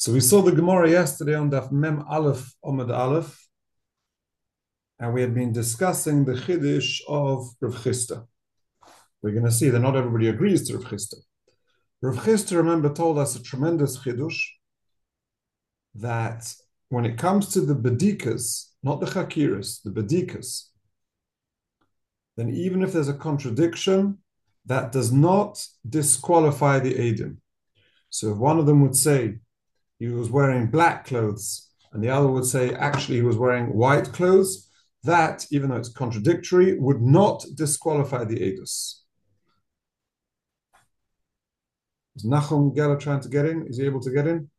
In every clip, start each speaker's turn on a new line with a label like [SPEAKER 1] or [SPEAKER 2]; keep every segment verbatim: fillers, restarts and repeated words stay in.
[SPEAKER 1] So we saw the Gemara yesterday on Daf Mem Aleph Omid Aleph, and we had been discussing the Chiddush of Rav Chisda. We're going to see that not everybody agrees to Rav Chisda. Rav Chisda, remember, told us a tremendous Chiddush that when it comes to the Bedikas, not the Chakiras, the Bedikas, then even if there's a contradiction, that does not disqualify the Eidim. So if one of them would say he was wearing black clothes and the other would say actually he was wearing white clothes, that, even though it's contradictory, would not disqualify the Eidus. Is Nachum Geller trying to get in? Is he able to get in?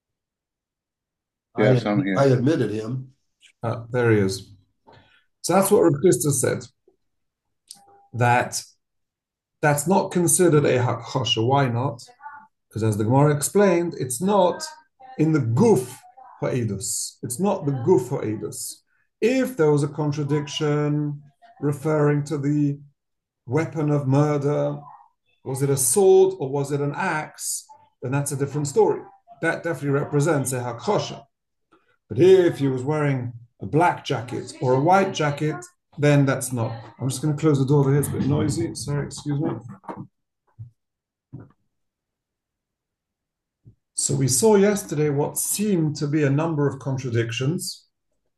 [SPEAKER 2] Yes, I, I'm here.
[SPEAKER 3] I admitted him.
[SPEAKER 1] Ah, there he is. So that's what Rav Chisda said. That that's not considered a hakosha. Why not? Because as the Gemara explained, it's not in the guf ha'edus. It's not the guf ha'edus. If there was a contradiction referring to the weapon of murder, was it a sword or was it an axe, then that's a different story. That definitely represents a hakosha. But if he was wearing a black jacket or a white jacket, then that's not. I'm just going to close the door over here. It's a bit noisy. Sorry, excuse me. So we saw yesterday what seemed to be a number of contradictions.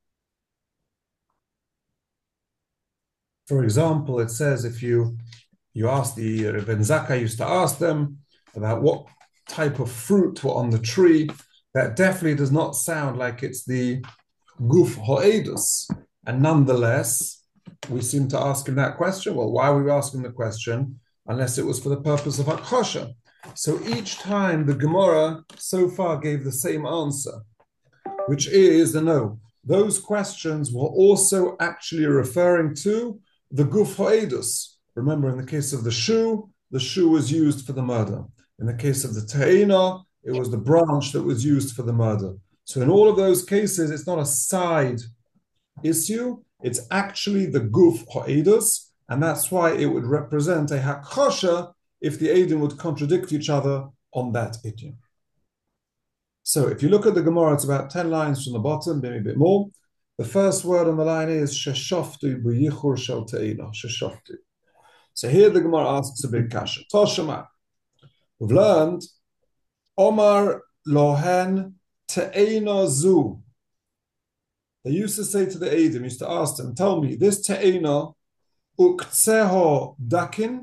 [SPEAKER 1] For example, it says if you you ask the Rebbe Zakkai used to ask them about what type of fruit were on the tree, that definitely does not sound like it's the guf ha'edus. And nonetheless, we seem to ask him that question. Well, why were we asking the question unless it was for the purpose of hakosha? So each time the Gemara so far gave the same answer, which is the no. Those questions were also actually referring to the guf ha'edus. Remember, in the case of the shoe, the shoe was used for the murder. In the case of the te'ena, it was the branch that was used for the murder. So in all of those cases, it's not a side issue. It's actually the guf ha'edus, and that's why it would represent a hakosha if the Eidim would contradict each other on that idiom. So if you look at the Gemara, it's about ten lines from the bottom, maybe a bit more. The first word on the line is sheshoftu b'yichur shel te'ena, sheshoftu. So here the Gemara asks a big kasha. Toshama. We've learned Omar lohen te'ena zu. They used to say to the Eidim, used to ask them, tell me, this te'ena uktseho dakin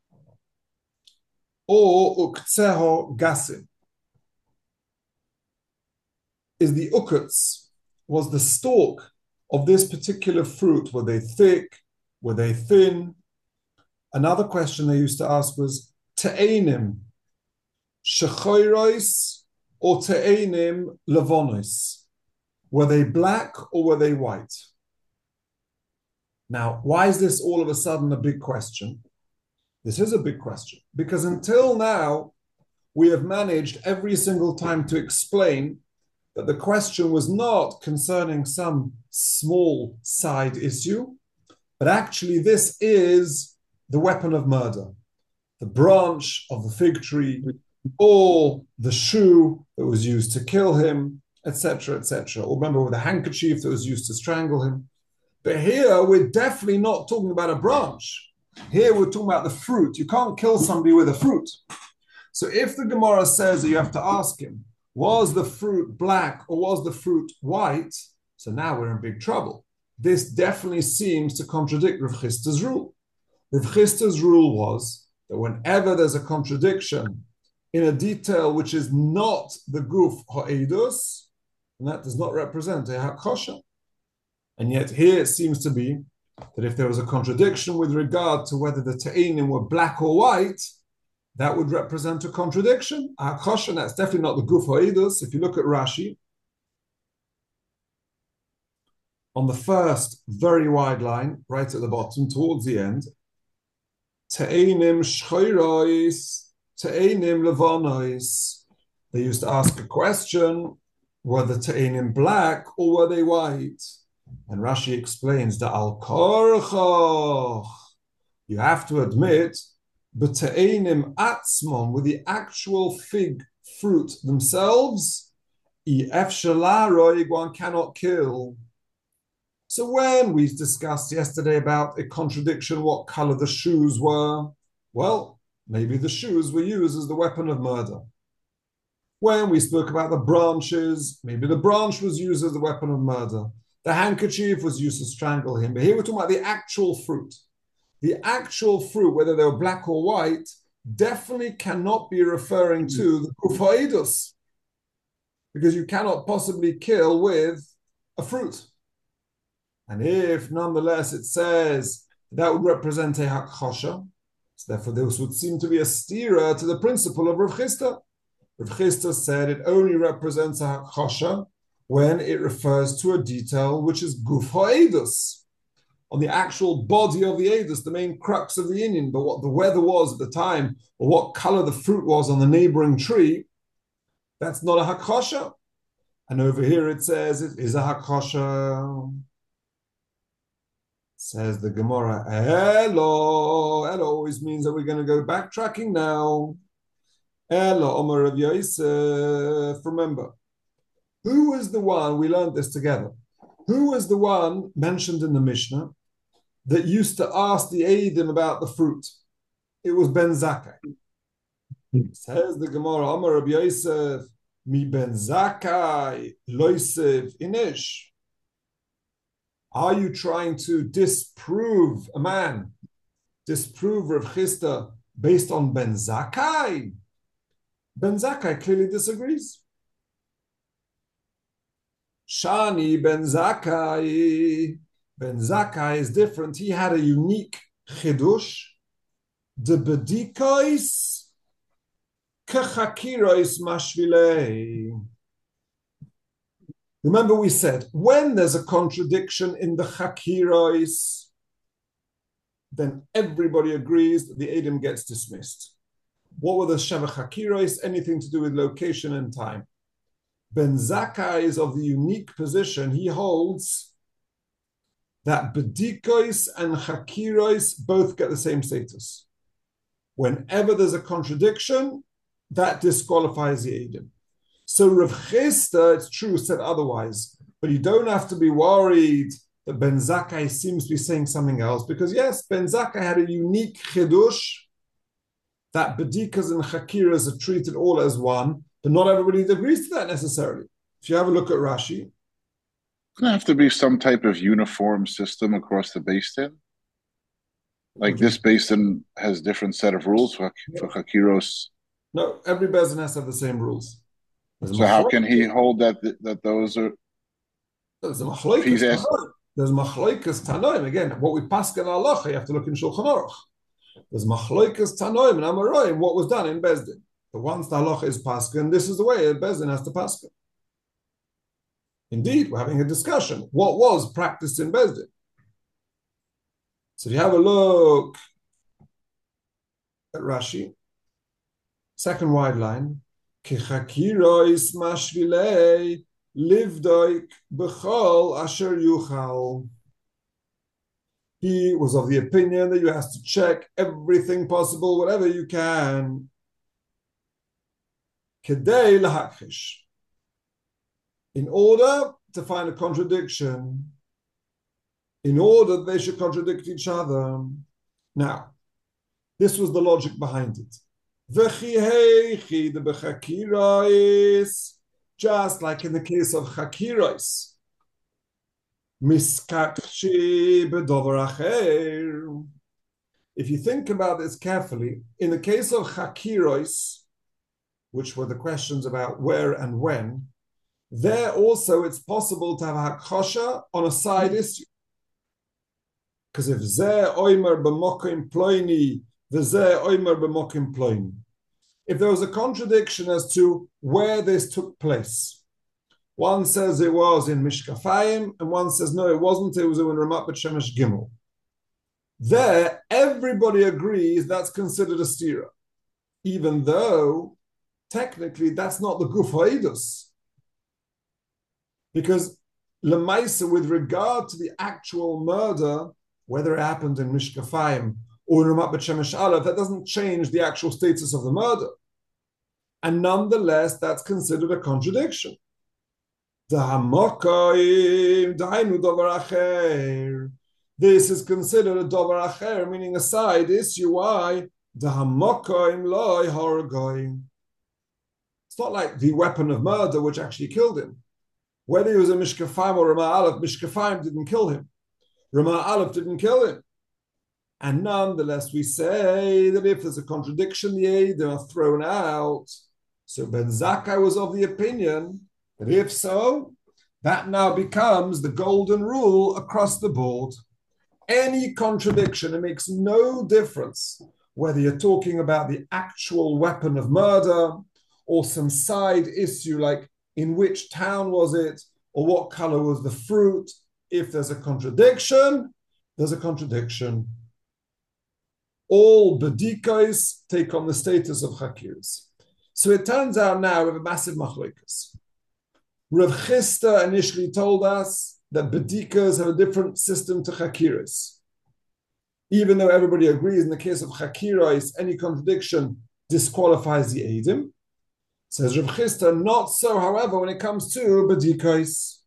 [SPEAKER 1] or uktseho gasin? Is the ukutz, was the stalk of this particular fruit, were they thick, were they thin? Another question they used to ask was te'enim shechoirois or te'enim levonis? Were they black or were they white? Now, why is this all of a sudden a big question? This is a big question because until now, we have managed every single time to explain that the question was not concerning some small side issue, but actually this is the weapon of murder, the branch of the fig tree, or the shoe that was used to kill him, et cetera, et cetera. Or remember, with a handkerchief that was used to strangle him. But here, we're definitely not talking about a branch. Here, we're talking about the fruit. You can't kill somebody with a fruit. So if the Gemara says that you have to ask him, was the fruit black or was the fruit white? So now we're in big trouble. This definitely seems to contradict Rav Chisda's rule. Rav Chisda's rule was that whenever there's a contradiction in a detail which is not the guf ha'edus, and that does not represent a hakosha. And yet here it seems to be that if there was a contradiction with regard to whether the te'enim were black or white, that would represent a contradiction. A hakosha, that's definitely not the guf ha'edus. If you look at Rashi, on the first very wide line, right at the bottom, towards the end, te'enim shchoirois, te'enim levonois. They used to ask a question, were the te'enim black or were they white? And Rashi explains the al korchoch. You have to admit, b'te'enim atzmon, with the actual fig fruit themselves, one cannot kill. So when we discussed yesterday about a contradiction, what color the shoes were, well, maybe the shoes were used as the weapon of murder. When we spoke about the branches, maybe the branch was used as the weapon of murder. The handkerchief was used to strangle him. But here we're talking about the actual fruit. The actual fruit, whether they were black or white, definitely cannot be referring to the kufaidus, because you cannot possibly kill with a fruit. And if nonetheless it says that would represent a hakchosha, so therefore this would seem to be a stira to the principle of Rav Chisda. Rav Chisda said it only represents a hakchosha when it refers to a detail which is guf ha'edus, on the actual body of the edus, the main crux of the inyan, but what the weather was at the time, or what color the fruit was on the neighboring tree, that's not a hakchosha. And over here it says it is a hakchosha. Says the Gemara, Elo, Elo always means that we're going to go backtracking now. Elo, Omer of Yosef. Remember, who was the one, we learned this together, who was the one mentioned in the Mishnah that used to ask the Eidim about the fruit? It was Ben Zakkai. Says the Gemara, Omer of Yosef, Mi Ben Zakkai, Loisev Inish. Are you trying to disprove a man, disprove Rav Chisda based on Ben Zakkai? Ben Zakkai clearly disagrees. Shani Ben Zakkai. Ben Zakkai is different. He had a unique chidush. De bedikois kechakirois mashvilei. Remember we said, when there's a contradiction in the chakirois, then everybody agrees that the Edom gets dismissed. What were the Sheva chakirois? Anything to do with location and time. Ben Zakkai is of the unique position. He holds that bedikois and chakirois both get the same status. Whenever there's a contradiction, that disqualifies the Edom. So Rav Chisda, it's true, said otherwise, but you don't have to be worried that Ben Zakkai seems to be saying something else, because yes, Ben Zakkai had a unique chidush that bedikas and chakiras are treated all as one, but not everybody agrees to that necessarily. If you have a look at Rashi,
[SPEAKER 2] Doesn't have to be some type of uniform system across the basin. Like this basin has different set of rules for, for chakiros.
[SPEAKER 1] No, every basin has to have the same rules.
[SPEAKER 2] There's so how can he hold that that those are?
[SPEAKER 1] There's a machloikas tanoim. There's machloikas tanoim. Again, what we pass in halacha, you have to look in Shulchan Aruch. There's machloikas tanoim and amaroim. What was done in Bezdin? But once the halacha is paskin, this is the way a Bezdin has to paskin. Indeed, we're having a discussion. What was practiced in Bezdin? So if you have a look at Rashi, second wide line. Kichakirois mashvilei livdoik b'chol asher yuchal. He was of the opinion that you have to check everything possible, whatever you can. Kedei lahakish. In order to find a contradiction, in order that they should contradict each other. Now, this was the logic behind it. Just like in the case of chakiros, if you think about this carefully, in the case of chakiros, which were the questions about where and when, there also it's possible to have a hakosha on a side issue. Because if zeh oimer b'mokim ploini, if there was a contradiction as to where this took place, one says it was in Mishkafayim, and one says no, it wasn't, it was in Ramat Bet Shemesh Gimel. There, everybody agrees that's considered a stira, even though technically that's not the Guf Ha'edus. Because Lemaisa, with regard to the actual murder, whether it happened in Mishkafayim or in Ramat Bet Shemesh Aleph, that doesn't change the actual status of the murder. And nonetheless, that's considered a contradiction. Dahamokoim, dainu dover acher. This is considered a dover acher, meaning a side issue. Why? Dahamokoim loy horogoim. It's not like the weapon of murder which actually killed him. Whether he was a Mishkafim or Ramah Aleph, Mishkafim didn't kill him. Ramah Aleph didn't kill him. And nonetheless, we say that if there's a contradiction, the Eidim are thrown out. So Ben Zakkai was of the opinion that if so, that now becomes the golden rule across the board. Any contradiction, it makes no difference whether you're talking about the actual weapon of murder or some side issue like in which town was it or what color was the fruit. If there's a contradiction, there's a contradiction. All bedikos take on the status of chakiris. So it turns out now we have a massive machlokas. Rav Chisda initially told us that bedikas have a different system to chakiris. Even though everybody agrees in the case of chakiris, any contradiction disqualifies the eidim. Says Rav Chisda, not so, however, when it comes to bedikos.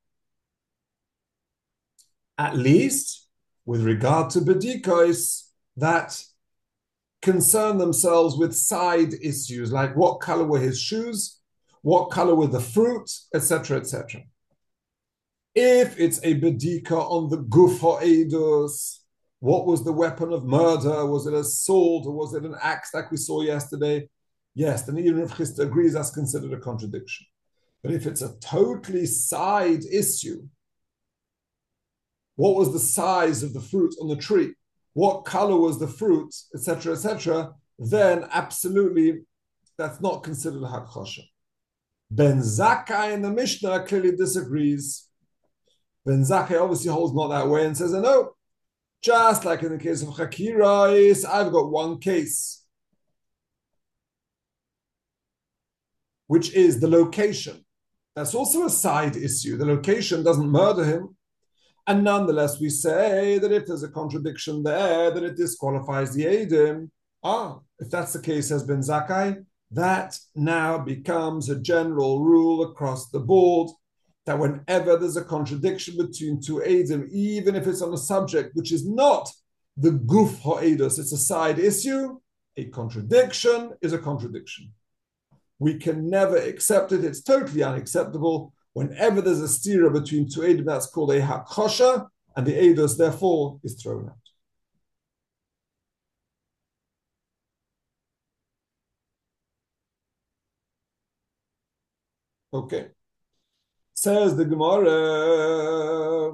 [SPEAKER 1] At least with regard to bedikos that concern themselves with side issues, like what color were his shoes, what color were the fruit, et cetera, et cetera. If it's a bedika on the guf ha'edus, what was the weapon of murder? Was it a sword or was it an axe like we saw yesterday? Yes, then even if Chisda agrees, that's considered a contradiction. But if it's a totally side issue, what was the size of the fruit on the tree? What color was the fruit, et cetera, et cetera, then absolutely that's not considered a hakosha. Ben Zakkai in the Mishnah clearly disagrees. Ben Zakkai obviously holds not that way and says, no, just like in the case of Chakirais, I've got one case, which is the location. That's also a side issue. The location doesn't murder him. And nonetheless, we say that if there's a contradiction there, that it disqualifies the Eidim. Ah, if that's the case, as Ben Zakkai, that now becomes a general rule across the board, that whenever there's a contradiction between two Eidim, even if it's on a subject which is not the guf ha'edus, it's a side issue, a contradiction is a contradiction. We can never accept it. It's totally unacceptable. Whenever there's a stira between two eidim, that's called a hakosha, and the eidos therefore is thrown out. Okay. Says the Gemara,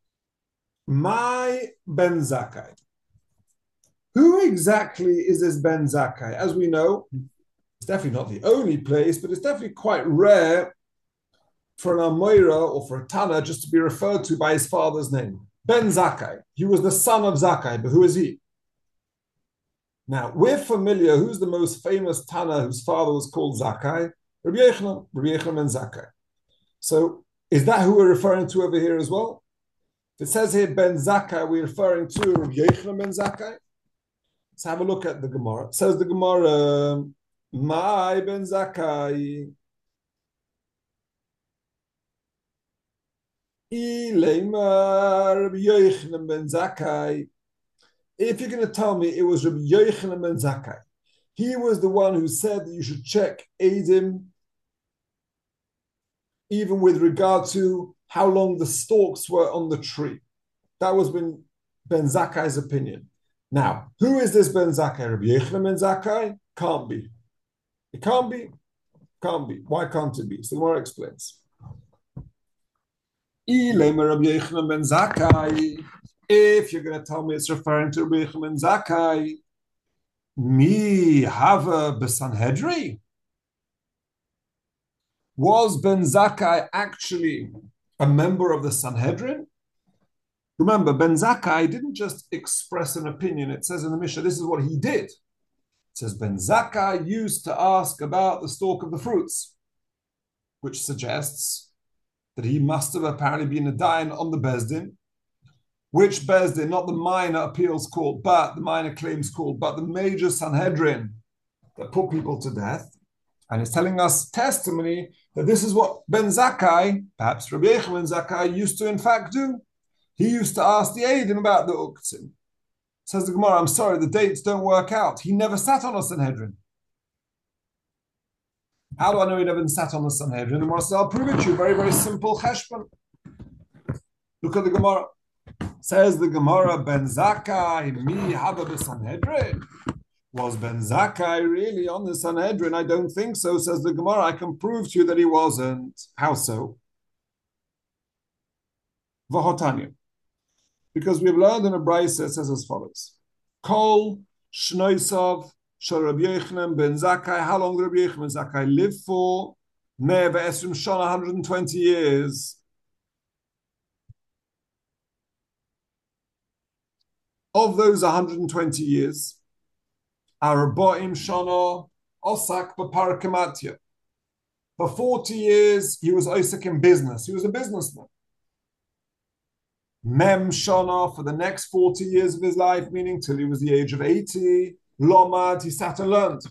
[SPEAKER 1] my Ben Zakkai. Who exactly is this Ben Zakkai? As we know, it's definitely not the only place, but it's definitely quite rare for an Amoira or for a Tana just to be referred to by his father's name. Ben Zakkai. He was the son of Zakkai, but who is he? Now, we're familiar, who's the most famous Tana whose father was called Zakkai? Rabbi Yochanan, Rabbi Yochanan ben Zakkai. So, is that who we're referring to over here as well? If it says here Ben Zakkai, we're referring to Rabbi Yochanan ben Zakkai. Let's have a look at the Gemara. It says the Gemara, my Ben Zakkai. If you're going to tell me it was Rabbi Yochanan ben Zakkai, he was the one who said that you should check Eidim even with regard to how long the stalks were on the tree. That was Ben, ben Zakkai's opinion. Now, who is this Ben Zakkai? Rabbi Yochanan ben Zakkai? Can't be. It can't be. Can't be. Why can't it be? So the Gemara explains. If you're going to tell me it's referring to Rabbi Yochanan ben Zakkai, mi hava b'Sanhedrin? Was Ben Zakkai actually a member of the Sanhedrin? Remember, Ben Zakkai didn't just express an opinion. It says in the Mishnah, this is what he did. It says Ben Zakkai used to ask about the stalk of the fruits, which suggests that he must have apparently been a dayan on the Bezdin. Which Bezdin? Not the minor appeals court, but the minor claims court, but the major Sanhedrin that put people to death. And it's telling us testimony that this is what Ben Zakkai, perhaps Rabbi Yechon ben Zakkai, used to in fact do. He used to ask the Eidim about the Uktzim. Says the Gemara, I'm sorry, the dates don't work out. He never sat on a Sanhedrin. How do I know he never sat on the Sanhedrin? The Gemara says, I'll prove it to you. Very, very simple cheshbon. Look at the Gemara. Says the Gemara, Ben Zakkai, mi haba b'Sanhedrin. Was Ben Zakkai really on the Sanhedrin? I don't think so, says the Gemara. I can prove to you that he wasn't. How so? V'hotanya. Because we've learned in a brayse that says as follows. Kol shnoisav shel Rabbi Yochanan ben Zakkai. How long did Rabbi Yochanan ben Zakkai live for? Mea v'esrim shana, one hundred twenty years. Of those one hundred twenty years, Arba'im shana osak b'parakamatya. For forty years, he was osak in business. He was a businessman. Mem shana, for the next forty years of his life, meaning till he was the age of eighty, lomad, he sat and learned.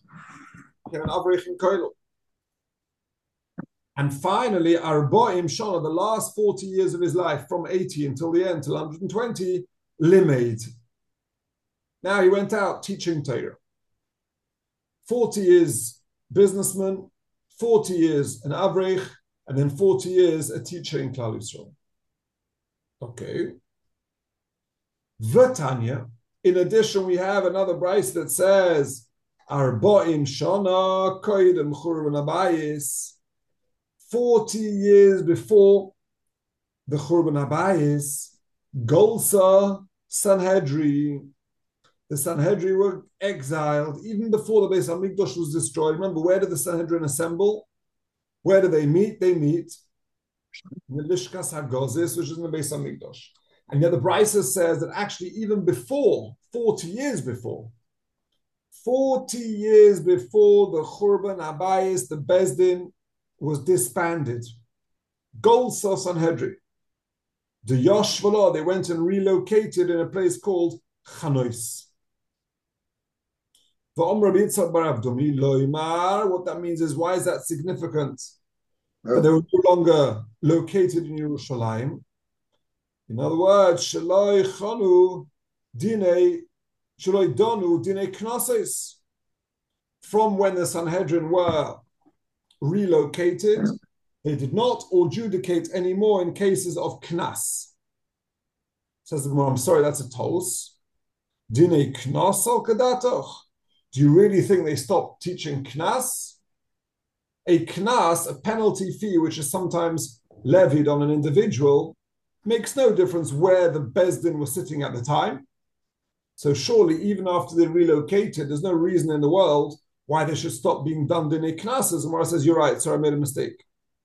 [SPEAKER 1] And finally, Arba'im shana, the last forty years of his life, from eighty until the end, till one hundred twenty, limaid. Now he went out teaching Torah. forty years businessman, forty years an avrech, and then forty years a teacher in Klal Yisrael. Okay. V'tanya. In addition, we have another brayse that says, Arba'im shana koydem churban habayis. Forty years before the churban habayis, Golsa Sanhedrin. The Sanhedrin were exiled even before the Beis Hamikdash was destroyed. Remember, where did the Sanhedrin assemble? Where do they meet? They meet in the Lishkas HaGozis, which is in the Beis Hamikdash. And yet the Brisa says that actually even before, forty years before, forty years before the Churban Habayis, the Bezdin was disbanded. Golsa Sanhedrin. The Yoshvala, they went and relocated in a place called Chanois. What that means is, why is that significant? Oh. That they were no longer located in Yerushalayim. In other words, Shaloi Chanu Dine Shaloi Donu Dine Knases. From when the Sanhedrin were relocated, they did not adjudicate anymore in cases of Knas. Says the Gemara, I'm sorry, that's a tos. Dine Knas al Kadatoch. Do you really think they stopped teaching Knas? A Knas, a penalty fee, which is sometimes levied on an individual, makes no difference where the Bezdin was sitting at the time. So surely, even after they relocated, there's no reason in the world why they should stop being done Dine Knases. And Mara says, you're right, sorry, I made a mistake.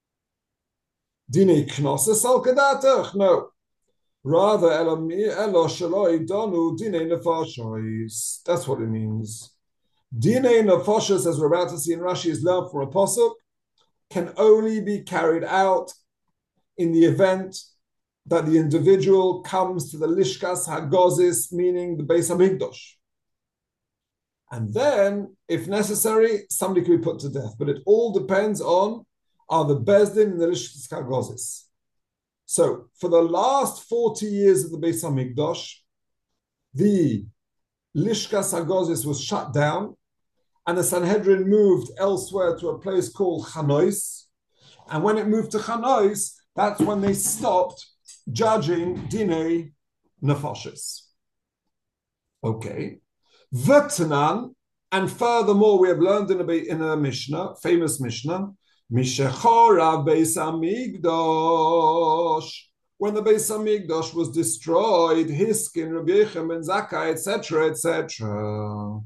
[SPEAKER 1] Dine Knases al Kadatach? No. Rather, Elo Shaloi Donu Dine Nefashos. That's what it means. Dinei Nefashos, as we're about to see in Rashi, is learned from a pasuk, can only be carried out in the event that the individual comes to the Lishkas HaGozis, meaning the Beis HaMikdash. And then, if necessary, somebody could be put to death. But it all depends on, are the Bezdin in the Lishkas HaGozis. So, for the last forty years of the Beis HaMikdash, the Lishkas HaGozis was shut down, and the Sanhedrin moved elsewhere to a place called Chanois. And when it moved to Chanois, that's when they stopped judging Dinei Nefashos. Okay. V'tanan, and furthermore, we have learned in a, in a Mishnah, famous Mishnah, Mishechora Beis Hamikdash. When the Beis Hamikdash was destroyed, Hiskin, Rabbi Yochanan ben Zakkai, et cetera, et cetera.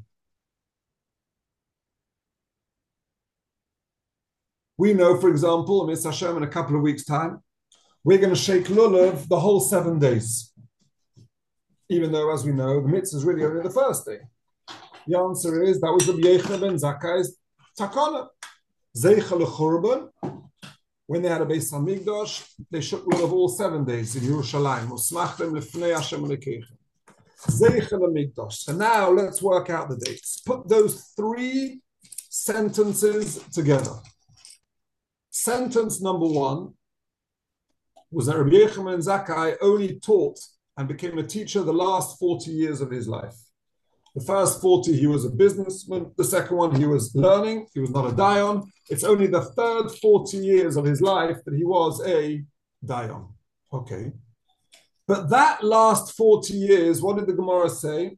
[SPEAKER 1] We know, for example, Mitzvah Hashem, in a couple of weeks' time, we're going to shake lulav the whole seven days. Even though, as we know, the mitzvah is really only the first day. The answer is, that was Rabbi Yochanan ben Zakkai's takana. Zeicha l'churban, when they had a Beis Hamikdash, they shook lulav all seven days in Yerushalayim. Usmachtem lefnei Hashem lekeichem. Zeicha l'mikdash. So now let's work out the dates. Put those three sentences together. Sentence number one was that Rabbi Yochanan Zakkai only taught and became a teacher the last forty years of his life. The first forty, he was a businessman. The second one, he was learning. He was not a dayan. It's only the third forty years of his life that he was a dayan. Okay. But that last forty years, what did the Gemara say?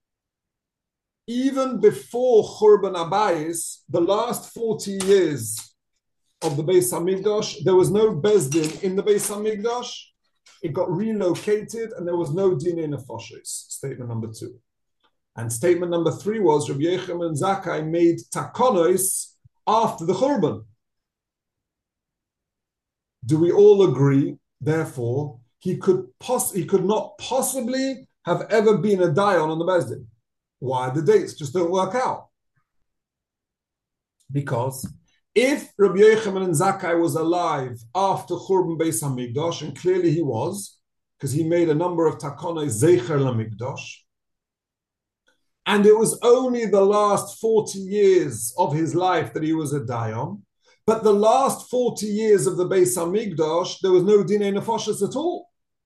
[SPEAKER 1] Even before Churban Abayis, the last forty years of the Beis Hamikdash, there was no Bezdin in the Beis Hamikdash. It got relocated and there was no Dinei Nefashos. Statement number two. And statement number three was Rabbi Yochanan Zakkai made takonos after the Churban. Do we all agree, therefore, he could poss- he could not possibly have ever been a dayan on the Bezdin? Why? The dates just don't work out. Because if Rabbi Yochanan Zakkai was alive after Churban Beis Hamikdash, and clearly he was, because he made a number of takonos zecher lamikdash, and it was only the last forty years of his life that he was a dayan, but the last forty years of the Beis Hamikdash, there was no dinei nefashos at all.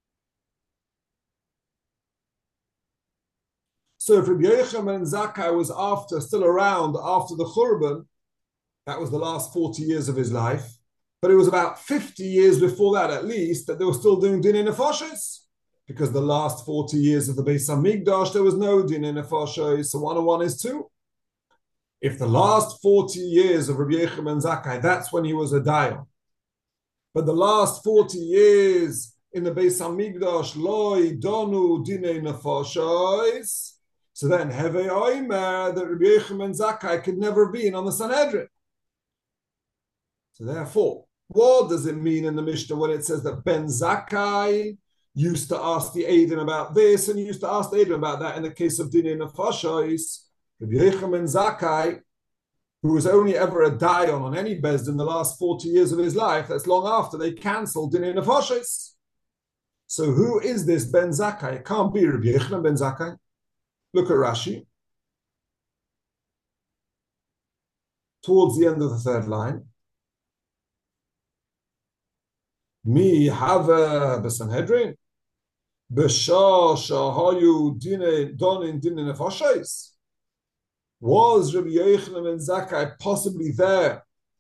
[SPEAKER 1] So if Rabbi Yochanan Zakkai was after, still around after the Churban, that was the last forty years of his life. But it was about fifty years before that, at least, that they were still doing dinei nefashos. Because the last forty years of the Beis Hamikdash, there was no dinei nefashos. So one and one is two. If the last forty years of Rabbi Yochanan Zakkai, that's when he was a dayan. But the last forty years in the Beis Hamikdash, loy donu dinei nefashos. So then, Hevei Oimer, that Rabbi Yochanan Zakkai could never be in on the Sanhedrin. So therefore, what does it mean in the Mishnah when it says that Ben Zakkai used to ask the Eidim about this and used to ask the Eidim about that in the case of Dinei Nefashos? Rabbi Yochanan Zakkai, who was only ever a dayan on any bezdin in the last forty years of his life, that's long after they cancelled Dinei Nefashos. So who is this Ben Zakkai? It can't be Rabbi Yochanan Ben Zakkai. Look at Rashi. Towards the end of the third line. Mi have b'Sanhedrin b'shah shahayu dine donin dine nefashos. Was Rabbi Yochanan ben Zakkai possibly there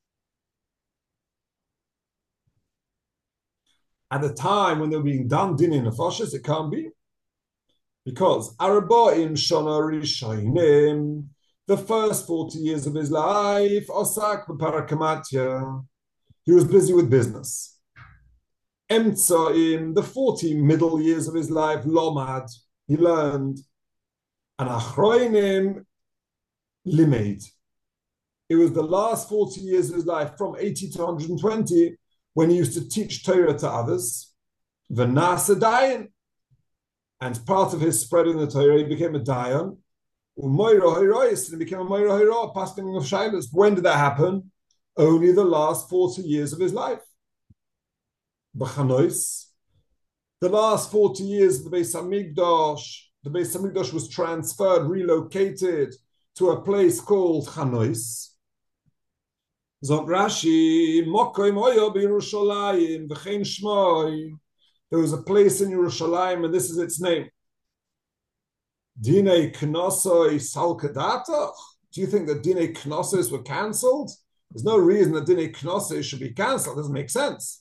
[SPEAKER 1] at the time when they were being done dine nefashos? It can't be. Because Arba'im Shana Rishonim, the first forty years of his life, Osak b'Parakamatya, he was busy with business. Emtsaim, the forty middle years of his life, Lomad, he learned. And Achroinim, Limaid. It was the last forty years of his life, from eighty to one hundred twenty, when he used to teach Torah to others. V'nasa dayan. And part of his spread in the Torah, he became a dayan. Umoiro Hirois, and he became a Moiro Hiro, passing of Shailas. When did that happen? Only the last forty years of his life. B'chanois, the last forty years of the Beis Hamikdash, the Beis Hamikdash was transferred, relocated to a place called Chanois. Zog Rashi, Mokoim Oyo b'Yerushalayim, v'chein Shmoi. There was a place in Yerushalayim, and this is its name. Dinei Knosoi Salkadatach. Do you think that Dinei Knosos were cancelled? There's no reason that Dinei Knosos should be cancelled. It doesn't make sense.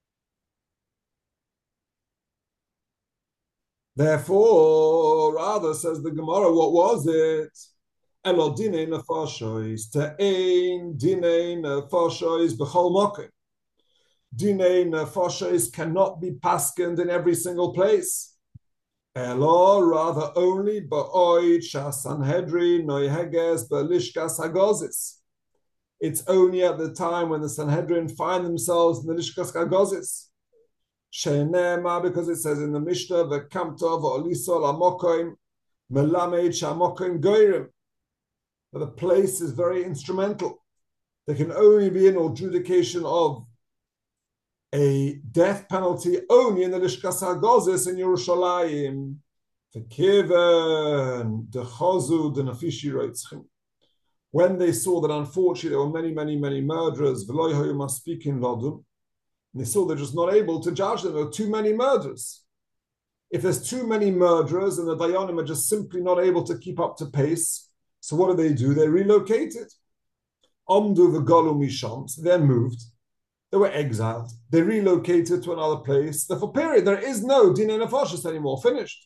[SPEAKER 1] Therefore, rather, says the Gemara, what was it? Elo Dinei Nefashos, Te'ein Dinei Nefashos B'chol Mokim. Dinei nefashos cannot be paskened in every single place. Elo, rather only ba'oid shasanhedrin noiheges ba'lishkas hagozis. It's only at the time when the Sanhedrin find themselves in the lishkas hagozis. She'nema, because it says in the Mishnah, v'kamto v'oliso lamokoim melamed shamokoim goyrim. But the place is very instrumental. There can only be an adjudication of a death penalty only in the Lishkas HaGozis in Yerushalayim. V'kiven dechozu denafishi roitzchim. when they saw that unfortunately there were many, many, many murderers, and they saw they're just not able to judge them. There are too many murderers. If there's too many murderers and the Dayanim are just simply not able to keep up to pace, so what do they do? They relocated. Omdu v'galu misham, so they're moved. They were exiled. They relocated to another place. Therefore, period. There is no Dinei Nefashos anymore. Finished.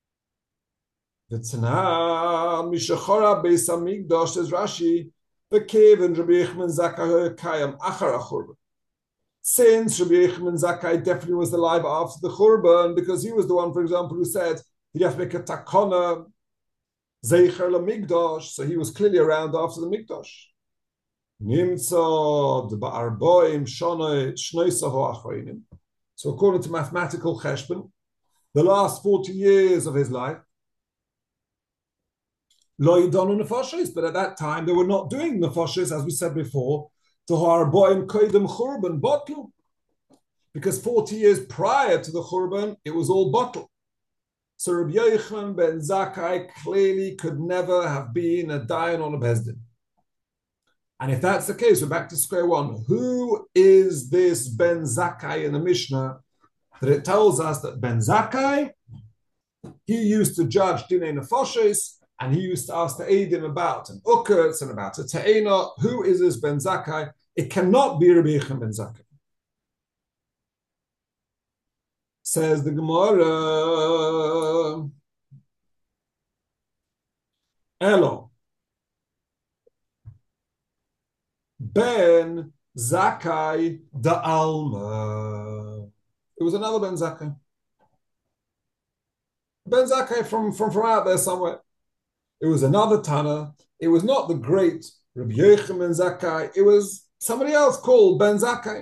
[SPEAKER 1] V'tzana mishachora beis hamikdash, says Rashi, v'keven Rabbi Yochanan Zakkai kayam achar ha'churban. Since Rabbi Yochanan Zakkai definitely was alive after the Churban, because he was the one, for example, who said he'd have to make a takana zeicher lamikdash, so he was clearly around after the mikdash. Nimtzad ba'arboim shonoi shnoisaho achreinim. So according to mathematical cheshbon, the last forty years of his life, lo yidonu nefashos, but at that time they were not doing nefashos, as we said before, to harboim koidem churban botlu, because forty years prior to the churban it was all bottle. So Rabbi Yochanan ben Zakkai clearly could never have been a dayan on a bezdin. And if that's the case, we're back to square one. Who is this Ben Zakkai in the Mishnah that it tells us that Ben Zakkai, he used to judge Dinei Nefashos, and he used to ask the Eidim about an Uketz and about a Te'ena. Who is this Ben Zakkai? It cannot be Rabbi Yochanan ben Zakkai. Says the Gemara, Elo, Ben Zakkai da Alma. It was another Ben Zakkai. Ben Zakkai from, from, from out there somewhere. It was another Tana. It was not the great Rabbi Yochanan ben Zakkai. It was somebody else called Ben Zakkai.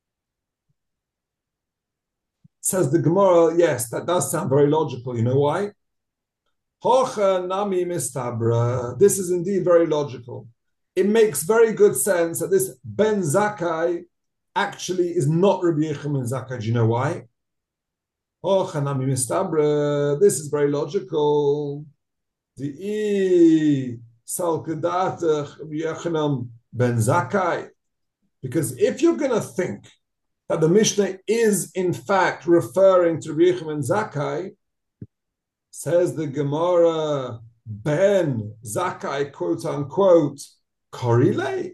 [SPEAKER 1] Says the Gemara, yes, that does sound very logical. You know why? Hocha nami mistabra. This is indeed very logical. It makes very good sense that this Ben Zakkai actually is not Rabbi Yochanan ben Zakkai. Do you know why? Hocha nami mistabra. This is very logical. The salkadatach Rabbi Yochanan ben Zakkai. Because if you're going to think that the Mishnah is in fact referring to Rabbi Yochanan ben Zakkai, says the Gemara, Ben Zakkai, quote unquote, Korile.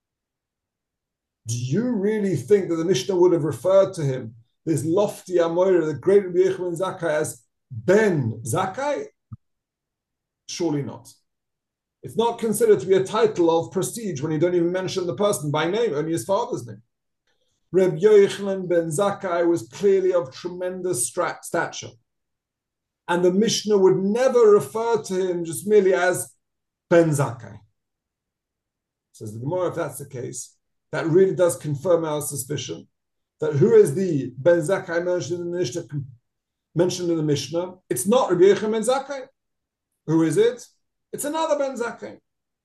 [SPEAKER 1] Do you really think that the Mishnah would have referred to him, this lofty Amoira, the great Rabbi Yochanan ben Zakkai, as Ben Zakkai? Surely not. It's not considered to be a title of prestige when you don't even mention the person by name, only his father's name. Rabbi Yochanan ben Zakkai was clearly of tremendous stature. And the Mishnah would never refer to him just merely as Ben Zakkai. Says the Gemara, if that's the case, that really does confirm our suspicion that who is the Ben Zakkai mentioned in the Mishnah? Mentioned in the Mishnah? It's not Rabbi Yochanan ben Zakkai. Who is it? It's another Ben Zakkai.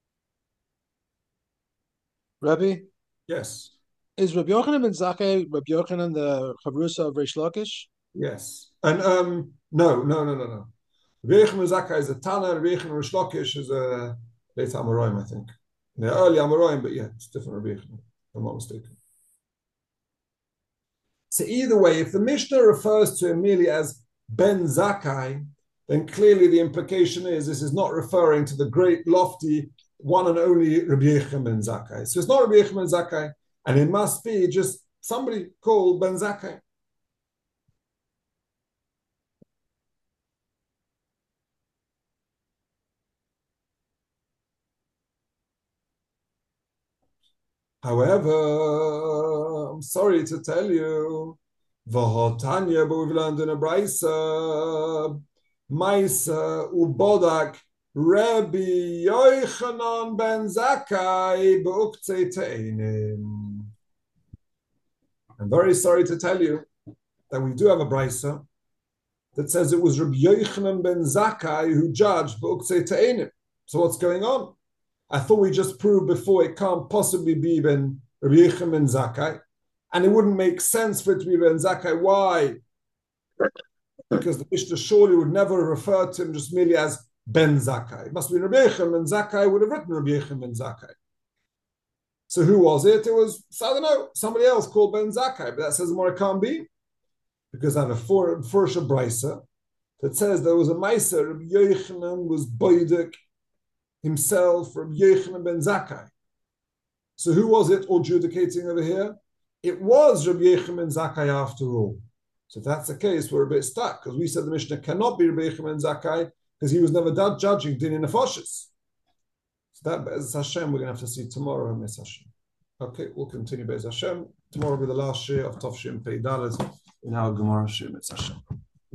[SPEAKER 3] Rabbi?
[SPEAKER 1] Yes.
[SPEAKER 3] Is Rabbi Yochanan ben Zakkai Rabbi Yochanan the Chavrusa of Reish Lakish?
[SPEAKER 1] Yes. And um, no, no, no, no, no. Rabbi Yochanan ben Zakkai is a Tana, Rabbi Yochanan Reish Lakish is a late Amoraim, I think. They're early Amoraim, but yeah, it's different Rabbi Yochanan, if I'm not mistaken. So either way, if the Mishnah refers to him merely as Ben Zakkai, then clearly the implication is this is not referring to the great, lofty, one and only Rabbi Yochanan ben Zakkai. So it's not Rabbi Yochanan ben Zakkai, and it must be just somebody called Ben Zakkai. However, I'm sorry to tell you, V'hotanya, but we've learned in a Braisa, Maisa ubodak Rabbi Yochanan ben Zakkai be'uktzei te'enim. I'm very sorry to tell you that we do have a Braisa that says it was Rabbi Yochanan ben Zakkai who judged be'uktzei te'enim. So what's going on? I thought we just proved before it can't possibly be Ben Rabbi Yochanan ben Zakkai, and it wouldn't make sense for it to be Ben Zakkai. Why? Because the Mishnah surely would never refer to him just merely as ben Zakkai. It must be Rabbi Yochanan ben Zakkai would have written Rabbi Yochanan ben Zakkai. So who was it? It was, I don't know, somebody else called ben Zakkai, but that says more it can't be, because I have a four Fursha Brisa that says there was a Maisa, Rabbi Yochanan was Boidek himself, Rabbi Yochanan ben Zakkai. So who was it adjudicating over here? It was Rabbi Yochanan ben Zakkai after all. So if that's the case, we're a bit stuck, because we said the Mishnah cannot be Rabbi Yochanan ben Zakkai because he was never done judging Din in Nefashis. So that, Be'ez Hashem, we're going to have to see tomorrow, Be'ez Hashem. Okay, we'll continue Be'ez Hashem. Tomorrow will be the last share of Tov Shem Pei Dalet in our Gemara Shem, Be'ez Hashem.